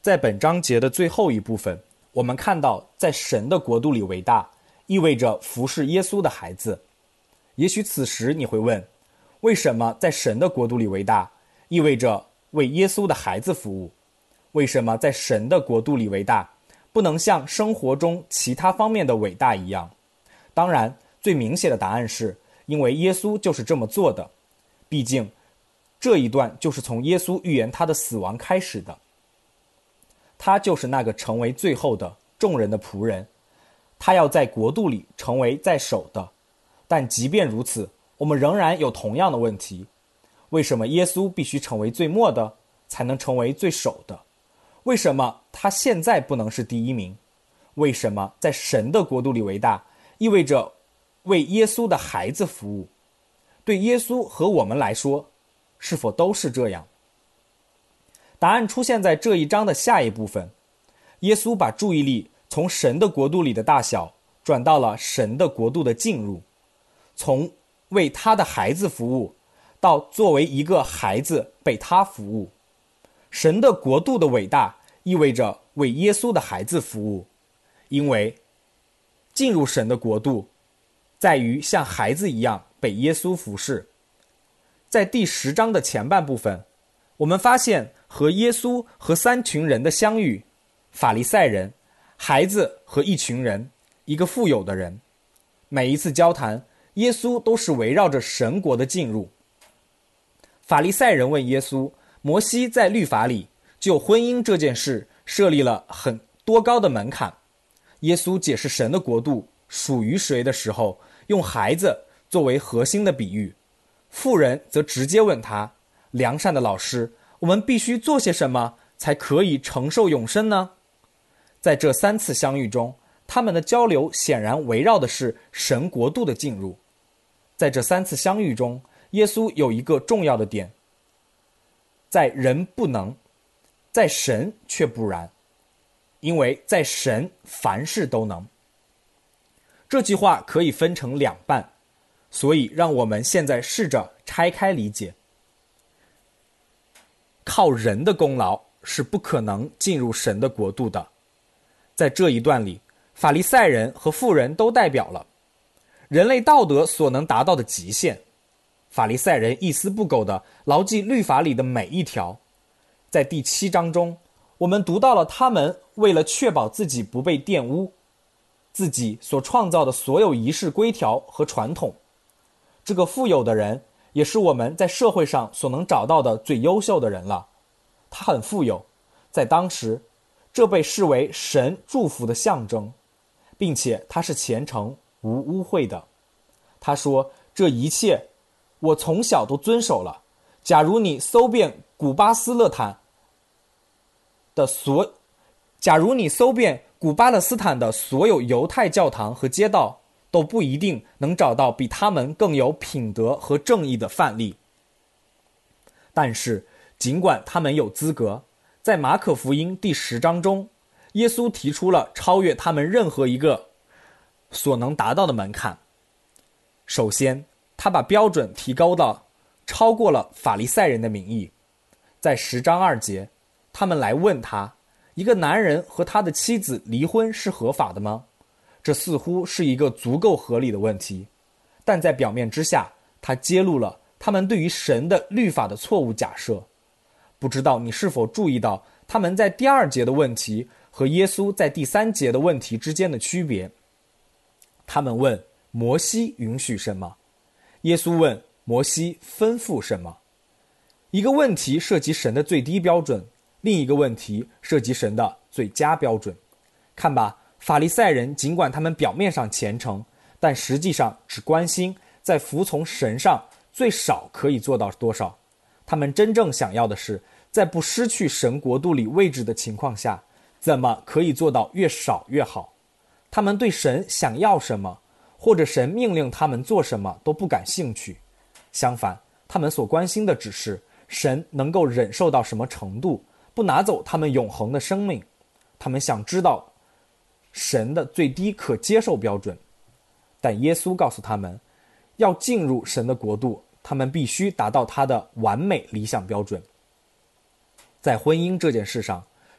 在本章节的最后一部分，我们看到在神的国度里为大，意味着服侍耶稣的孩子。也许此时你会问，为什么在神的国度里为大，意味着为耶稣的孩子服务？为什么在神的国度里为大，不能像生活中其他方面的伟大一样？当然，最明显的答案是，因为耶稣就是这么做的。毕竟，这一段就是从耶稣预言他的死亡开始的。他就是那个成为最后的众人的仆人，他要在国度里成为在首的。但即便如此，我们仍然有同样的问题：为什么耶稣必须成为最末的，才能成为最首的？为什么他现在不能是第一名？为什么在神的国度里为大，意味着为耶稣的孩子服务？对耶稣和我们来说，是否都是这样？答案出现在这一章的下一部分。耶稣把注意力从神的国度里的大小转到了神的国度的进入，从为他的孩子服务到作为一个孩子被他服务。神的国度的伟大意味着为耶稣的孩子服务，因为进入神的国度在于像孩子一样被耶稣服侍。在第10章的前半部分，我们发现和耶稣和3群人的相遇，法利赛人、孩子和一群人，一个富有的人。每一次交谈，耶稣都是围绕着神国的进入。法利赛人问耶稣，摩西在律法里就婚姻这件事设立了很多高的门槛。耶稣解释神的国度属于谁的时候，用孩子作为核心的比喻。富人则直接问他，良善的老师，我们必须做些什么才可以承受永生呢？在这3次相遇中，他们的交流显然围绕的是神国度的进入。在这3次相遇中，耶稣有一个重要的点，在人不能，在神却不然，因为在神凡事都能。这句话可以分成2半，所以让我们现在试着拆开理解。靠人的功劳是不可能进入神的国度的。在这一段里，法利赛人和富人都代表了人类道德所能达到的极限。法利赛人一丝不苟地牢记律法里的每一条。在第7章中，我们读到了他们为了确保自己不被玷污，自己所创造的所有仪式规条和传统。这个富有的人也是我们在社会上所能找到的最优秀的人了。他很富有，在当时这被视为神祝福的象征，并且他是虔诚无污秽的。他说，这一切我从小都遵守了。假如你搜遍古巴勒斯坦的所有犹太教堂和街道，都不一定能找到比他们更有品德和正义的范例。但是尽管他们有资格，在马可福音第10章中，耶稣提出了超越他们任何一个所能达到的门槛。首先，他把标准提高到超过了法利赛人的名义。在10章2节，他们来问他，一个男人和他的妻子离婚是合法的吗？这似乎是一个足够合理的问题，但在表面之下，他揭露了他们对于神的律法的错误假设。不知道你是否注意到他们在第2节的问题和耶稣在第3节的问题之间的区别。他们问摩西允许什么，耶稣问摩西吩咐什么。一个问题涉及神的最低标准，另一个问题涉及神的最佳标准。看吧，法利赛人尽管他们表面上虔诚，但实际上只关心在服从神上最少可以做到多少。他们真正想要的是，在不失去神国度里位置的情况下，怎么可以做到越少越好。他们对神想要什么，或者神命令他们做什么都不感兴趣。相反，他们所关心的只是神能够忍受到什么程度，不拿走他们永恒的生命。他们想知道神的最低可接受标准。但耶稣告诉他们，要进入神的国度，他们必须达到他的完美理想标准。在婚姻这件事上，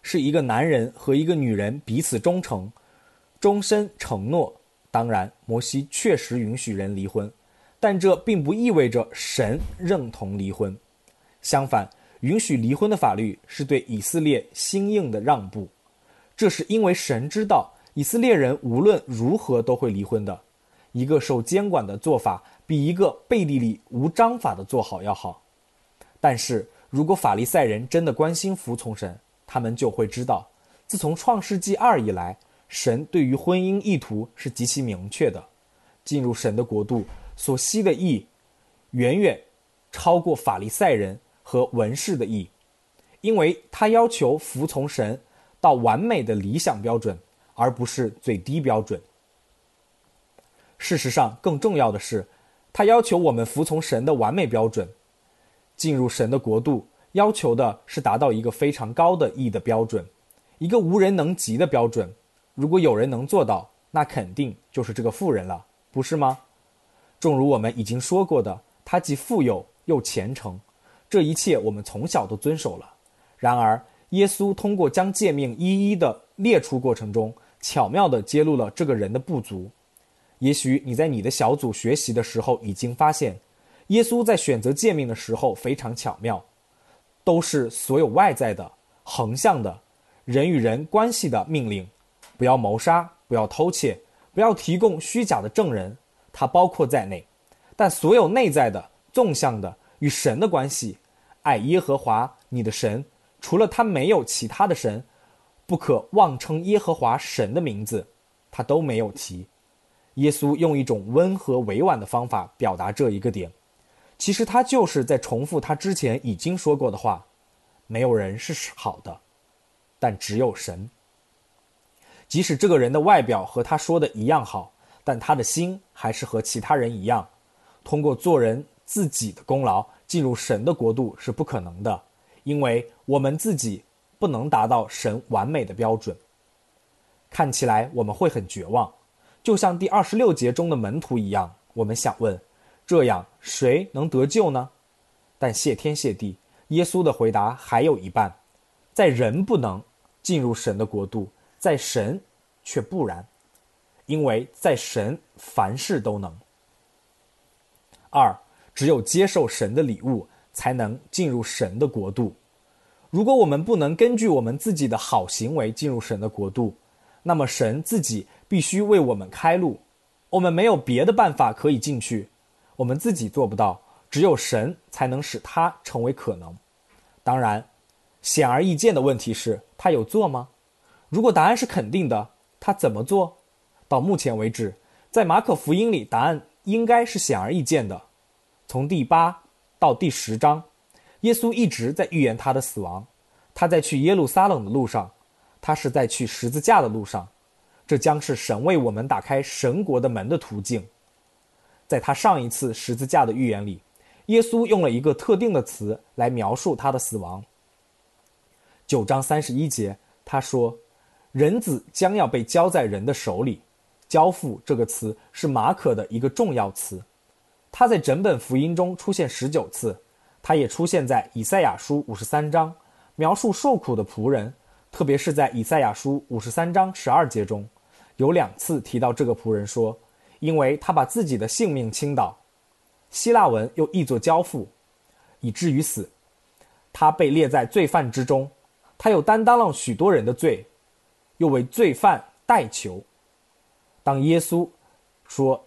是一个男人和一个女人彼此忠诚，终身承诺。当然，摩西确实允许人离婚，但这并不意味着神认同离婚。相反，允许离婚的法律是对以色列心硬的让步。这是因为神知道以色列人无论如何都会离婚的。一个受监管的做法比一个背地里无章法的做好要好。但是如果法利赛人真的关心服从神，他们就会知道，自从创世纪2以来，神对于婚姻意图是极其明确的。进入神的国度所希的义远远超过法利赛人和文士的义，因为他要求服从神到完美的理想标准，而不是最低标准。事实上，更重要的是，他要求我们服从神的完美标准。进入神的国度要求的是达到一个非常高的义的标准，一个无人能及的标准。如果有人能做到，那肯定就是这个妇人了，不是吗？正如我们已经说过的，他既富有又虔诚，这一切我们从小都遵守了。然而耶稣通过将诫命一一的列出过程中，巧妙地揭露了这个人的不足。也许你在你的小组学习的时候已经发现，耶稣在选择诫命的时候非常巧妙，都是所有外在的、横向的、人与人关系的命令。不要谋杀，不要偷窃，不要提供虚假的证人，它包括在内。但所有内在的、纵向的与神的关系，爱耶和华你的神，除了他没有其他的神，不可妄称耶和华神的名字，他都没有提。耶稣用一种温和委婉的方法表达这一个点，其实他就是在重复他之前已经说过的话：没有人是好的，但只有神。即使这个人的外表和他说的一样好，但他的心还是和其他人一样。通过做人自己的功劳进入神的国度是不可能的，因为我们自己不能达到神完美的标准。看起来我们会很绝望，就像第26节中的门徒一样，我们想问，这样谁能得救呢？但谢天谢地，耶稣的回答还有一半：在人不能进入神的国度，在神却不然，因为在神凡事都能。2，只有接受神的礼物，才能进入神的国度。如果我们不能根据我们自己的好行为进入神的国度，那么神自己必须为我们开路，我们没有别的办法可以进去，我们自己做不到，只有神才能使它成为可能。当然，显而易见的问题是，他有做吗？如果答案是肯定的，他怎么做？到目前为止，在马可福音里，答案应该是显而易见的。从第8到第10章，耶稣一直在预言他的死亡。他在去耶路撒冷的路上，他是在去十字架的路上。这将是神为我们打开神国的门的途径。在他上一次十字架的预言里，耶稣用了一个特定的词来描述他的死亡。9章31节，他说：人子将要被交在人的手里。交付这个词是马可的一个重要词，它在整本福音中出现19次，它也出现在以赛亚书53章，描述受苦的仆人，特别是在以赛亚书53章12节中，有2次提到这个仆人说，因为他把自己的性命倾倒，希腊文又译作交付，以至于死。他被列在罪犯之中，他又担当了许多人的罪，又为罪犯代求。当耶稣说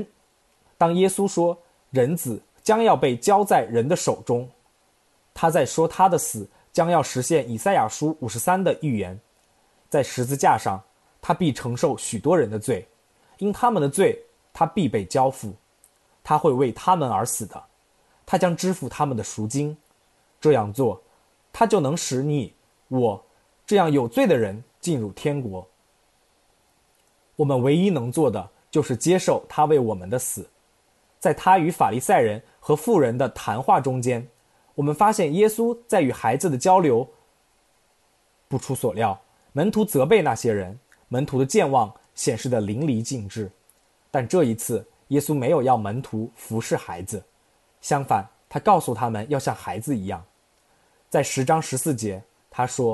人子将要被交在人的手中，他在说他的死将要实现以赛亚书53的预言。在十字架上，他必承受许多人的罪，因他们的罪，他必被交付。他会为他们而死的，他将支付他们的赎金。这样做，他就能使你我这样有罪的人进入天国。我们唯一能做的就是接受他为我们的死。在他与法利赛人和妇人的谈话中间，我们发现耶稣在与孩子的交流。不出所料，门徒责备那些人，门徒的健忘显示得淋漓尽致。但这一次，耶稣没有要门徒服侍孩子，相反，他告诉他们要像孩子一样。在10章14节，他说：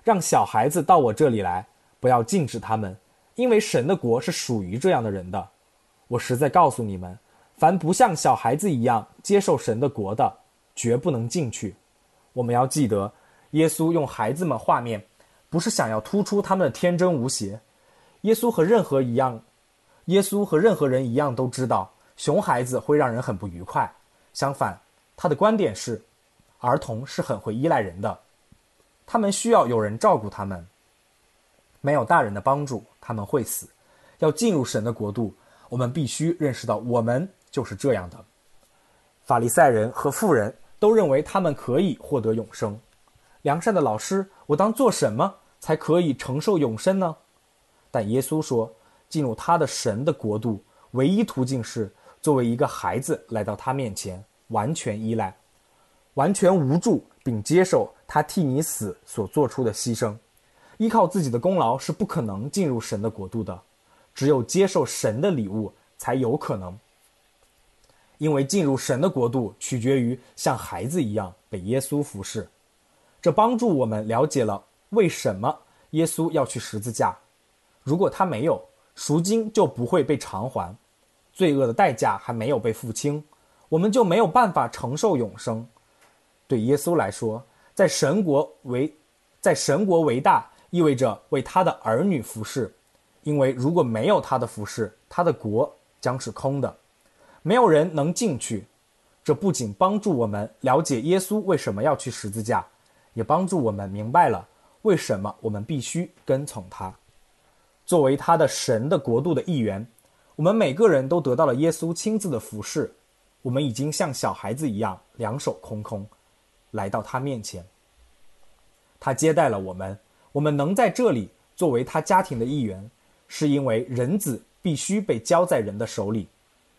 让小孩子到我这里来，不要禁止他们，因为神的国是属于这样的人的。我实在告诉你们，凡不像小孩子一样接受神的国的，绝不能进去。我们要记得，耶稣用孩子们画面，不是想要突出他们的天真无邪。耶稣和任何人一样都知道，熊孩子会让人很不愉快。相反，他的观点是，儿童是很会依赖人的，他们需要有人照顾他们，没有大人的帮助，他们会死。要进入神的国度，我们必须认识到我们就是这样的。法利赛人和妇人都认为他们可以获得永生。良善的老师，我当做什么才可以承受永生呢？但耶稣说，进入他的神的国度，唯一途径是作为一个孩子来到他面前，完全依赖，完全无助，并接受他替你死所做出的牺牲。依靠自己的功劳是不可能进入神的国度的，只有接受神的礼物才有可能。因为进入神的国度取决于像孩子一样被耶稣服侍。这帮助我们了解了为什么耶稣要去十字架。如果他没有，赎金就不会被偿还，罪恶的代价还没有被付清，我们就没有办法承受永生。对耶稣来说，在神国为大，意味着为他的儿女服侍，因为如果没有他的服侍，他的国将是空的，没有人能进去。这不仅帮助我们了解耶稣为什么要去十字架，也帮助我们明白了为什么我们必须跟从他。作为他的神的国度的一员，我们每个人都得到了耶稣亲自的服侍。我们已经像小孩子一样两手空空来到他面前，他接待了我们。我们能在这里作为他家庭的一员，是因为人子必须被交在人的手里，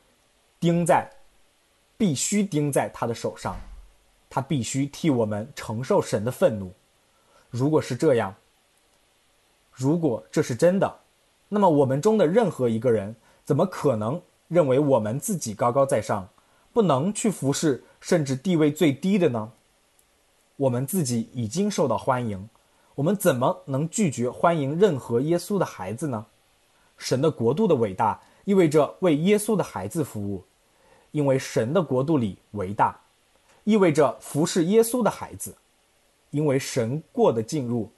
必须钉在他的手上，他必须替我们承受神的愤怒。如果是这样，如果这是真的，那么我们中的任何一个人怎么可能认为我们自己高高在上，不能去服侍甚至地位最低的呢？我们自己已经受到欢迎，我们怎么能拒绝欢迎任何耶稣的孩子呢？神的国度的伟大意味着为耶稣的孩子服务，因为神的国度里为大，意味着服侍耶稣的孩子，因为神的进入，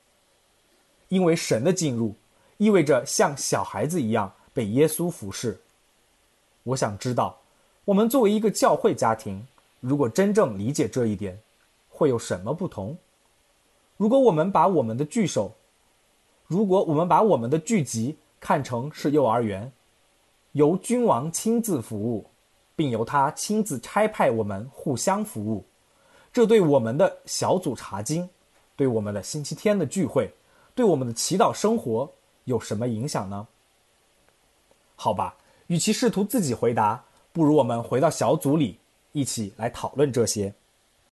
意味着像小孩子一样被耶稣服侍。我想知道，我们作为一个教会家庭，如果真正理解这一点，会有什么不同？如果我们把我们的聚集看成是幼儿园，由君王亲自服务，并由他亲自差派我们互相服务，这对我们的小组查经，对我们的星期天的聚会，对我们的祈祷生活有什么影响呢？好吧，与其试图自己回答，不如我们回到小组里，一起来讨论这些。